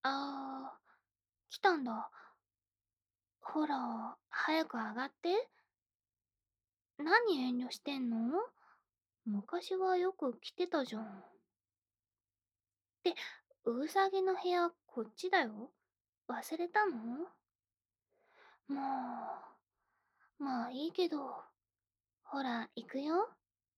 ああ、来たんだ。ほら、早く上がって。何遠慮してんの？昔はよく来てたじゃん。で、うさぎの部屋こっちだよ。忘れたの？もう、まあいいけど。ほら、行くよ。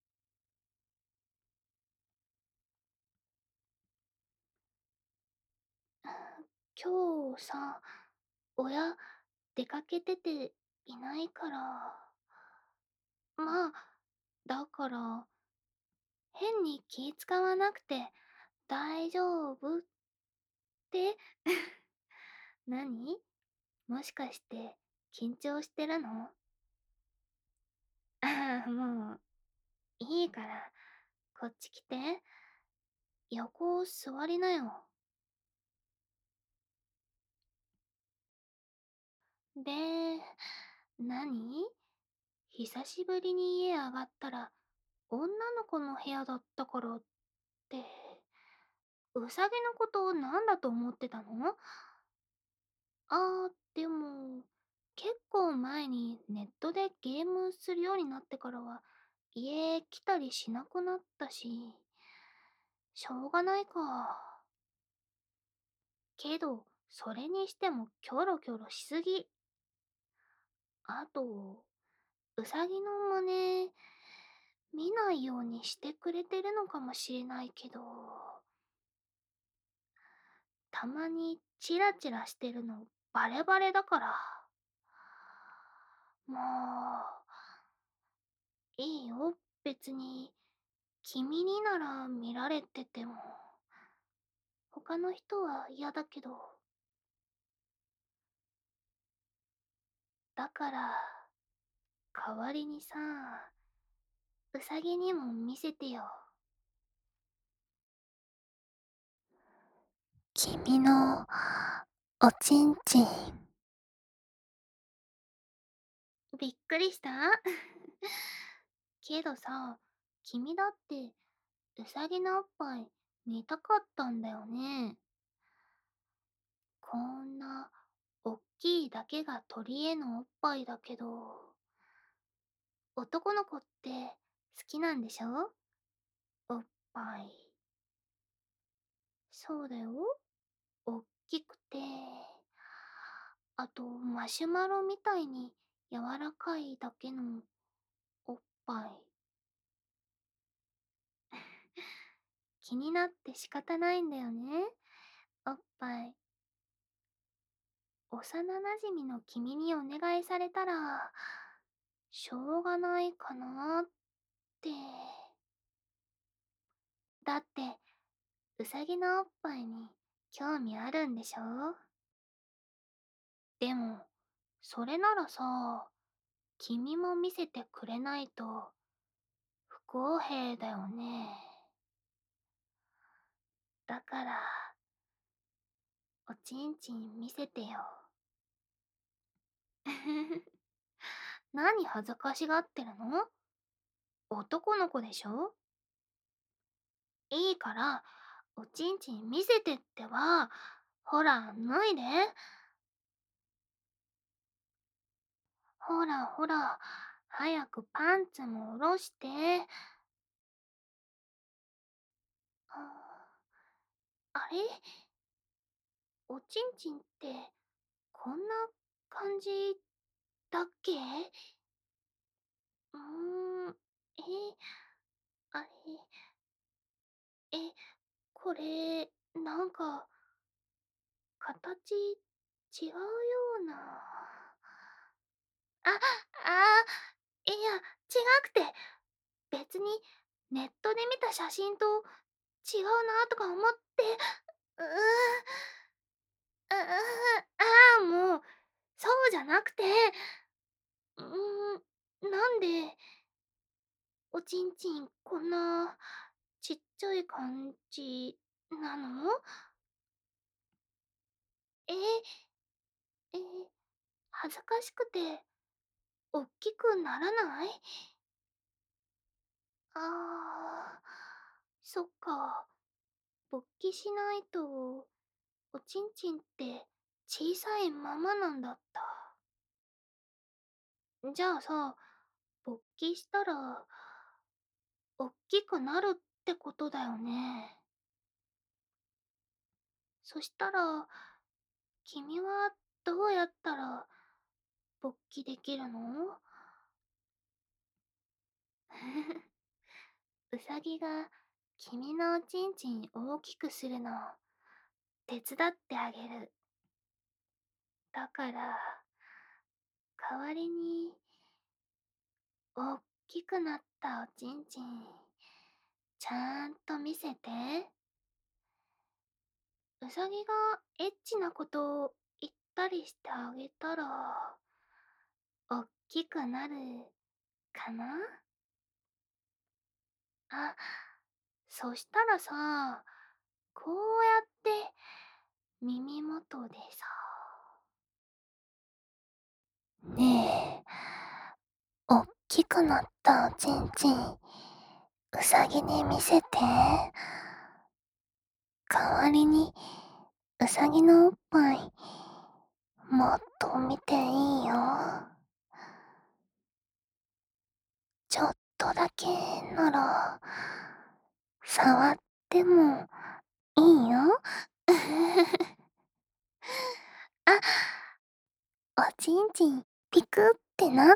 今日さ、親、出かけてていないから。まあ、だから、変に気使わなくて大丈夫って。何？もしかして緊張してるの？ああ、もういいから、こっち来て。横座りなよ。で、何？久しぶりに家上がったら女の子の部屋だったからって、うさぎのことなんだと思ってたの？でも、結構前にネットでゲームするようになってからは家来たりしなくなったし、しょうがないか。けど、それにしてもキョロキョロしすぎ。あと、うさぎの真似、見ないようにしてくれてるのかもしれないけど、たまにチラチラしてるのバレバレだから。もう、いいよ、別に。君になら見られてても。他の人は嫌だけど。だから、代わりにさ、うさぎにも見せてよ。君のおちんちん。びっくりした？けどさ、君だってうさぎのおっぱい見たかったんだよね。こんなおっきいだけが鳥へのおっぱいだけど、男の子って好きなんでしょ？おっぱい。そうだよ。おっきくて、あとマシュマロみたいに柔らかいだけのおっぱい。気になって仕方ないんだよね。おっぱい。幼馴染の君にお願いされたら、しょうがないかなって。だって、うさぎのおっぱいに興味あるんでしょ？でも、それならさ、君も見せてくれないと不公平だよね。だから、おちんちん見せてよ。何恥ずかしがってるの？男の子でしょ？いいから、おちんちん見せてってば。ほら、脱いで。ほらほら、早くパンツも下ろして。あれ？おちんちんってこんな感じだっけ？ーん、あれ、え、これ、なんか、形違うような。いや、違くて、別にネットで見た写真と違うなとか思って、うーもう、そうじゃなくて、なんで、おちんちんこんなちっちゃい感じなの？え、え、恥ずかしくて、おっきくならない？ああ、そっか。勃起しないとおちんちんって小さいままなんだった。じゃあさ、勃起したら、おっきくなるってことだよね。そしたら、君はどうやったら勃起できるの？うさぎが君のおちんちん大きくするのを手伝ってあげる。だから、代わりに、おっきくなったおちんちん、ちゃんと見せて。うさぎがエッチなことを言ったりしてあげたら、おっきくなるかな？あ、そしたらさ、こうやって耳元でさ、ねえ、おっきくなったおちんちん、うさぎに見せて。代わりに、うさぎのおっぱい、もっと見ていいよ。ちょっとだけなら、触ってもいいよ。あ、おちんちんピクってなった。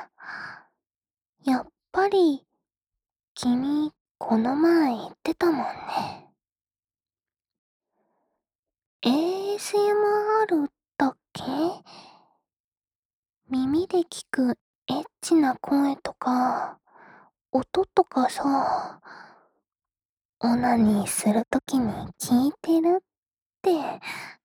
やっぱり、君、この前言ってたもんね。ASMR だっけ？耳で聞くエッチな声とか、音とかさ、オナニーするときに聞いてるって。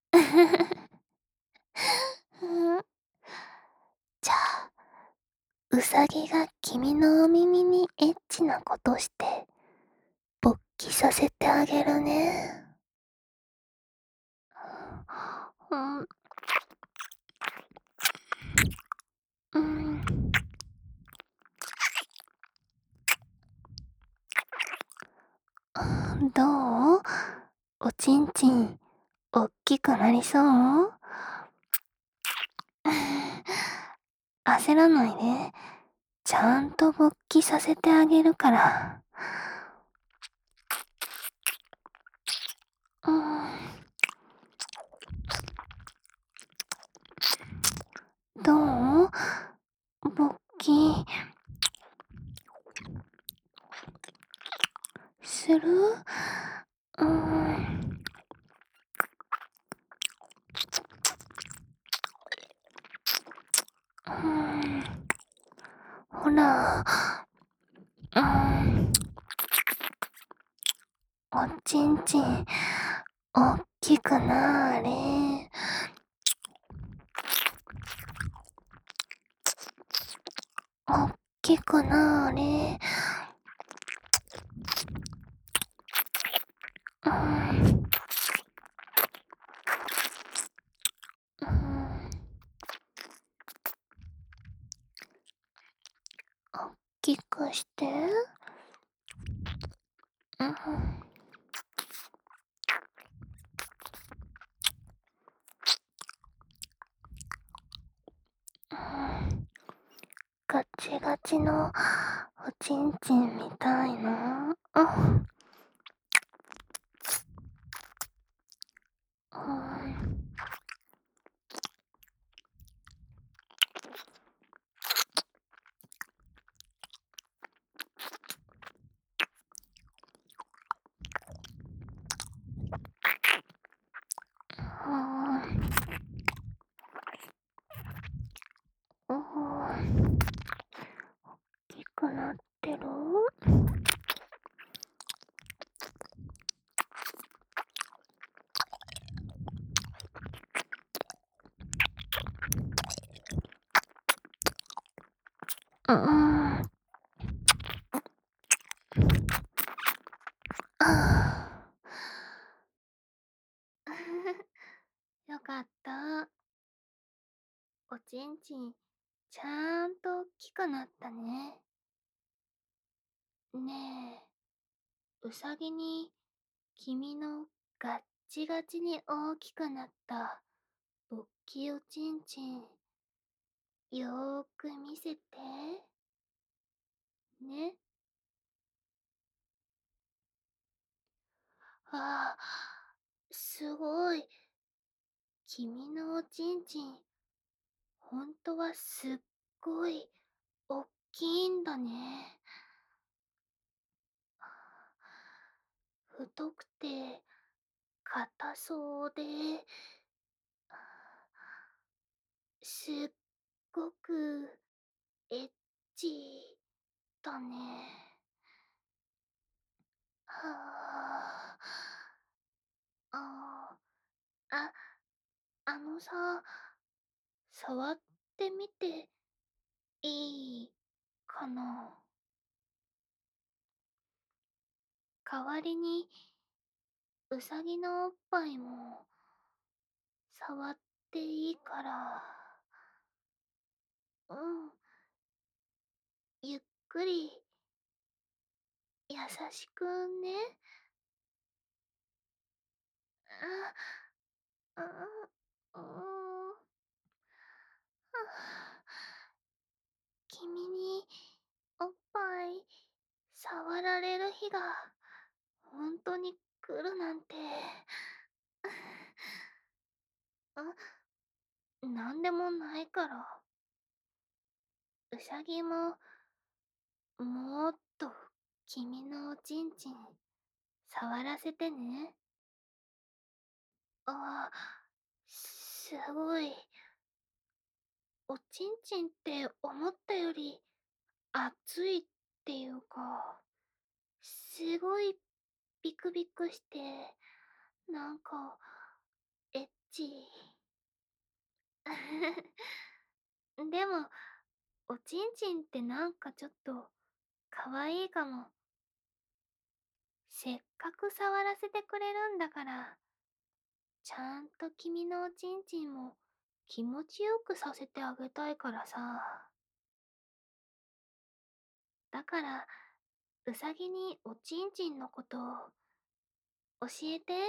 うん、じゃあ、うさぎが君のお耳にエッチなことして、勃起させてあげるね。うん、うん、どう？おちんちん、おっきくなりそう？焦らないで。ちゃんと勃起させてあげるから。うん、どう？勃起する？うん。うん、ほら、うん、おちんちん、おっきくなーれ。おっきくなーれ。うん、うん、おっきくして。うん、うん、ガチガチのおちんちんみたいな。うん、うん、うん、うん、大きくなってる？うん、あーよかった。おちんちん、ちゃんと大きくなったね。ねえ、うさぎに君のガッちがちに大きくなったおっきいおちんちん、よーく見せて。ね。ああ、すごい。君のおちんちん、ほんとはすっごい、おっきいんだね。太くて、硬そうで、すっごく、エッチだね。はあ、あ、あのさ、触ってみていいかな。代わりに、うさぎのおっぱいも、触っていいから。うん、ゆっくり、優しくね。あ、あ、うん、君に、おっぱい、触られる日が、ほんとに来るなんて。なんでもないから。うさぎも、もっと、君のおちんちん、触らせてね。あ、すごい。おちんちんって思ったより熱いっていうか、すごいビクビクして、なんか、エッチ。でも、おちんちんってなんかちょっと、かわいいかも。せっかく触らせてくれるんだから、ちゃんと君のおちんちんも気持ちよくさせてあげたいからさ。だから、うさぎにおちんちんのことを教えて。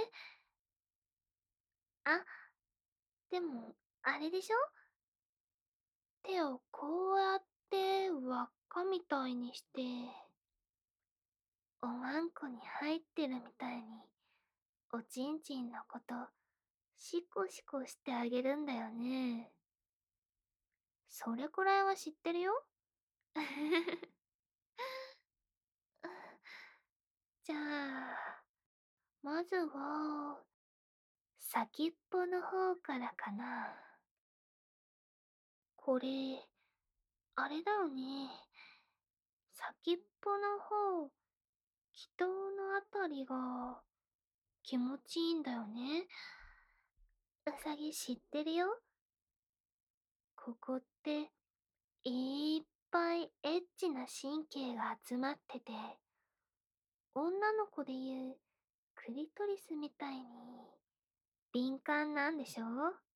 あ、でも、あれでしょ？手をこうやって輪っかみたいにして、おまんこに入ってるみたいに、おちんちんのこと、シコシコしてあげるんだよね。それくらいは知ってるよ。じゃあ、まずは、先っぽの方からかな。これ、あれだよね。先っぽの方、気筒のあたりが気持ちいいんだよね。うさぎ知ってるよ。ここっていっぱいエッチな神経が集まってて、女の子でいうクリトリスみたいに敏感なんでしょ？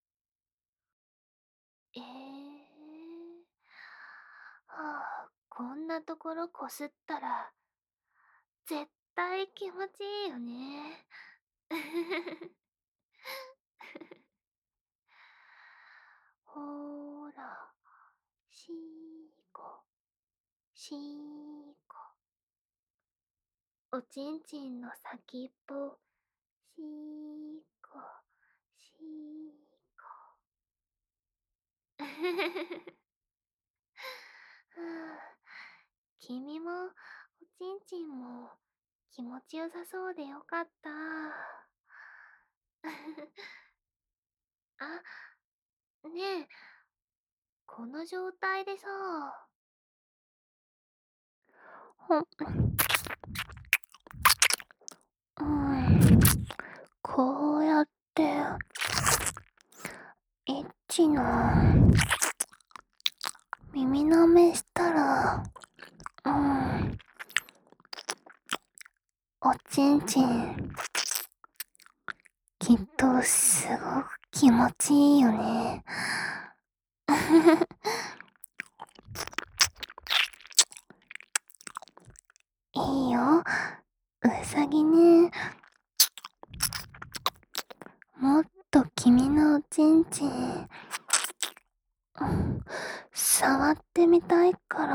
はあ、こんなところこすったら絶対気持ちいいよね。ほーら、しーこ、しーこ。おちんちんの先っぽ、しーこ、しーこ。君も、おちんちんも、気持ちよさそうでよかった。あ、ねえ、この状態でさ、ほん、うん、こうやって、エッチな、耳舐めしたら、うん、おちんちん、きっとすごく気持ちいいよね。いいよ、うさぎね。 触ってみたいから、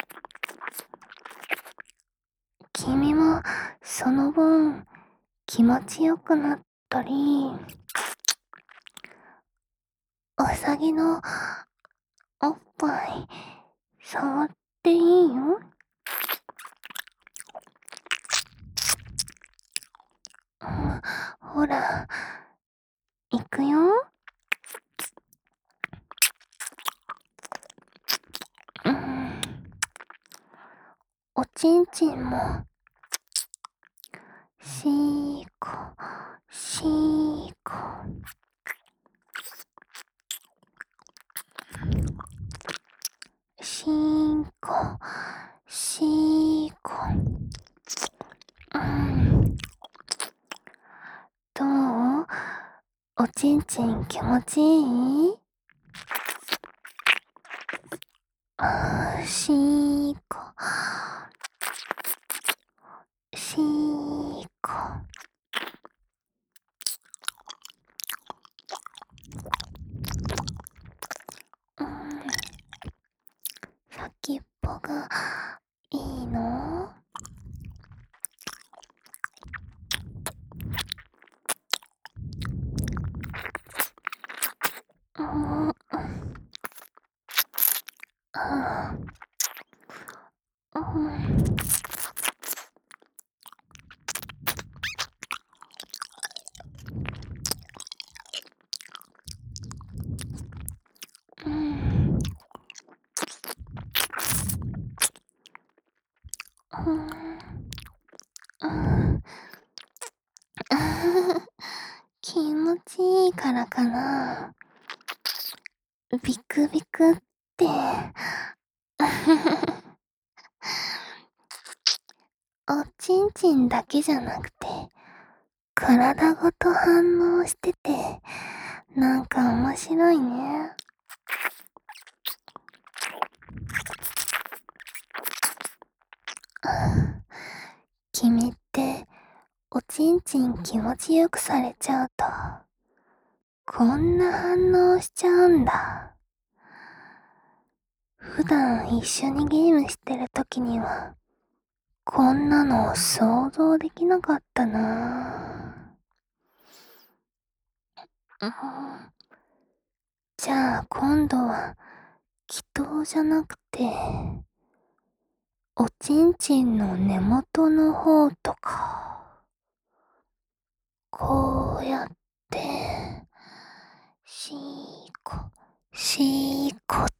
君もその分気持ちよくなったり、うさぎのおっぱい触っていいよ。ほら、いくよ。うん、おちんちんも、しーこ、しーこ、しーこ、しーこ。うん、どう？おちんちん気持ちいい？しーこ、しーこ。うん、先っぽがいいの？うん、うん、うん、うん、うん。気持ちいいからかな。ビクビクって。おちんちんだけじゃなくて、体ごと反応してて、なんか面白いね。君って、おちんちん気持ちよくされちゃうと、こんな反応しちゃうんだ。普段一緒にゲームしてる時には、こんなの想像できなかったなぁ。じゃあ今度は、祈祷じゃなくて、おちんちんの根元の方とか、こうやって、しーこ、しーこって、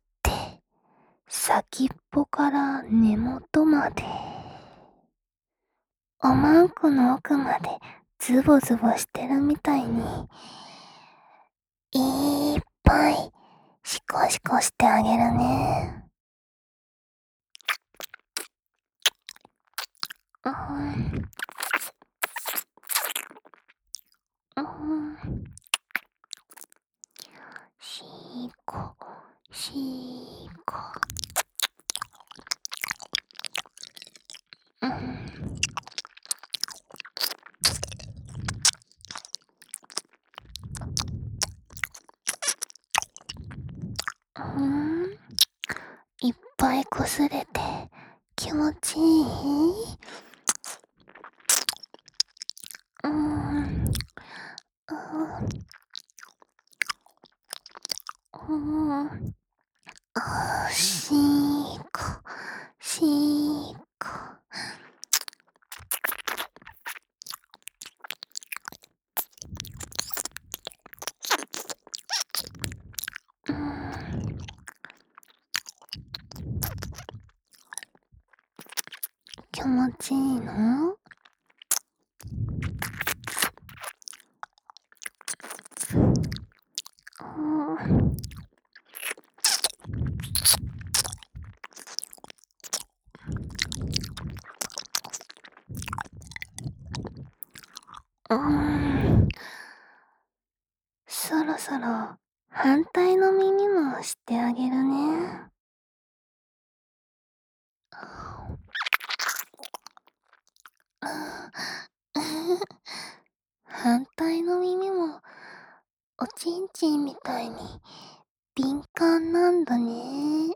先っぽから根元まで、おまんこの奥までズボズボしてるみたいに、いっぱいシコシコしてあげるね。うん、うん、しーこ、しーこ。うん、うん、いっぱいこすれて気持ちいい？うん、うん、うん、しーこ、しーこ。うん、気持ちいいの？うん、うん、そろそろ反対の耳もしてあげるね。反対の耳もおちんちんみたいに敏感なんだね。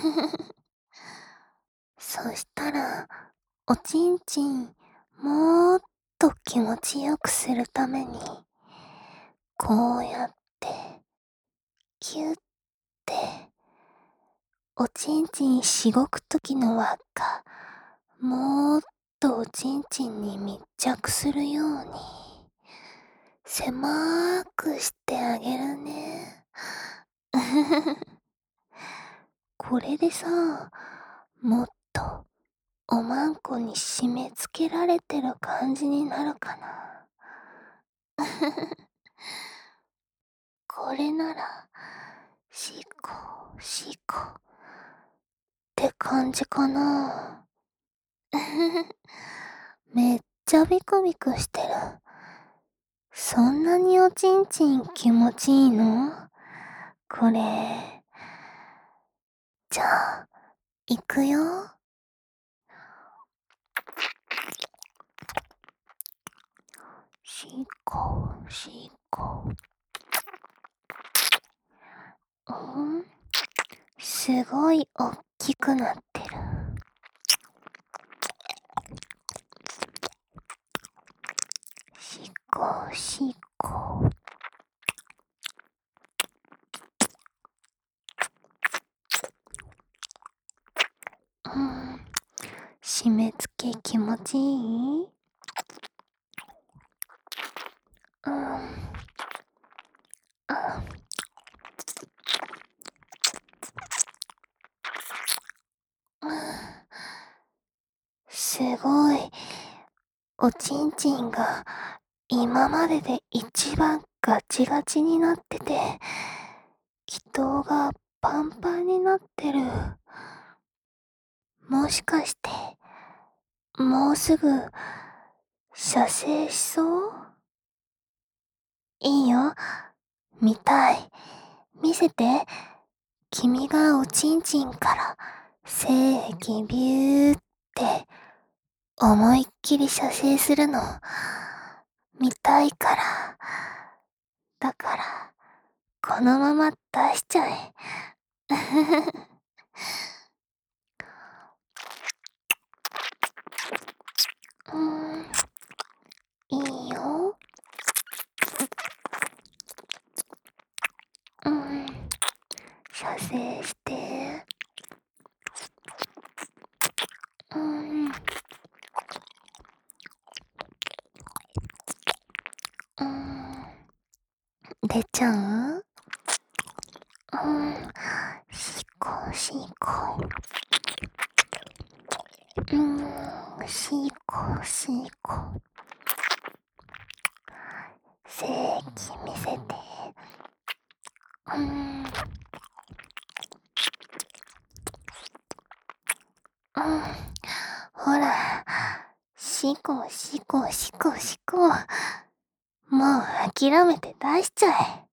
そしたら、おちんちん、もっと気持ちよくするために、こうやって、キュッて、おちんちんしごくときの輪っか、もっとおちんちんに密着するように、狭くしてあげるね。これでさ、もっとおまんこに締め付けられてる感じになるかな。これなら、しこ、しこって感じかな。めっちゃビクビクしてる。そんなにおちんちん気持ちいいの？これ。じゃあ、いくよ。しこ、しこ。すごいおっきくなってる。しこ、しこ。締め付け気持ちいい？あ、すごい。おちんちんが今までで一番ガチガチになってて、気筒がパンパンになってる。もしかして、もうすぐ、射精しそう？いいよ。見たい。見せて。君がおちんちんから精液ビューって思いっきり射精するの見たいから。だから、このまま出しちゃえ。うーん、いいよ。射精して。うん、出ちゃう？しこしこ。しこしこ。精液見せて。ほら、しこしこしこしこ。もう諦めて出しちゃえ。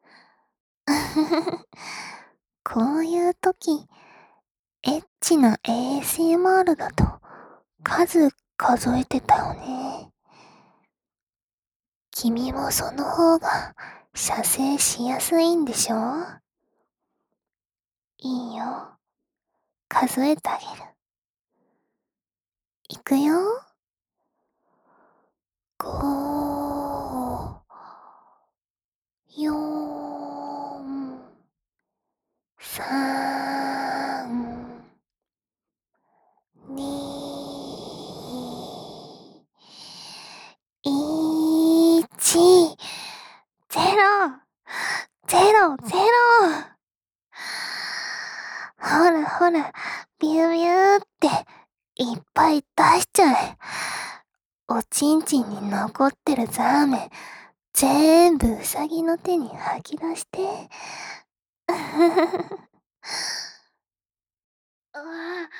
こういう時、エッチな ASMR だと数数えてたよね。君もその方が射精しやすいんでしょ？いいよ。数えてあげる。いくよ。5、4、3、2、1、ゼロ、ゼロ、ゼロ。ほらほら、ビュービューっていっぱい出しちゃえ。おちんちんに残ってるザーメン、全部ウサギの手に吐き出して。うわ、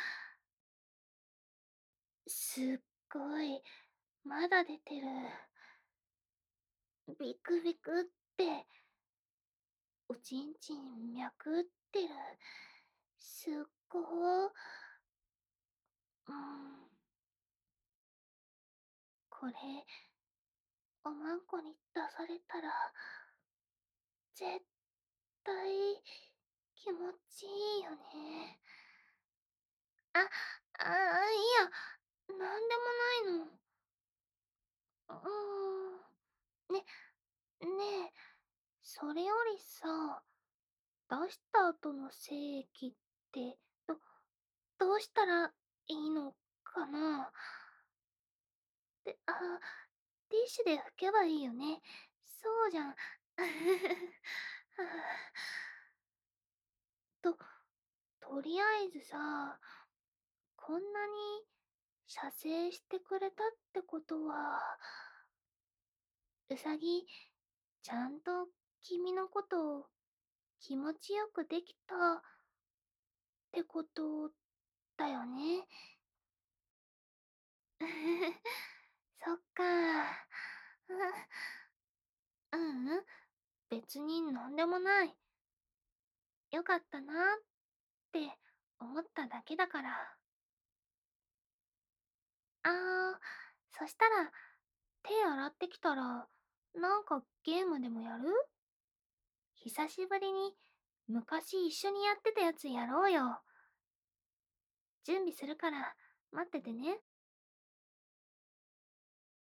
すっごい、まだ出てる。ビクビクって、おちんちん脈ってる。すっごー。これ、おまんこに出されたら、絶対気持ちいいよね。 あ、いや、なんでもないの。ね、ねえ、それよりさ、出した後の精液って、どうしたらいいのかな。ティッシュで拭けばいいよね。そうじゃん。と、とりあえずさ、こんなに射精してくれたってことは、うさぎ、ちゃんと君のことを気持ちよくできたってことだよね。そっか。ううん、別になんでもない。よかったなって思っただけだから。あー、そしたら手洗ってきたら、なんかゲームでもやる？久しぶりに昔一緒にやってたやつやろうよ。準備するから待っててね。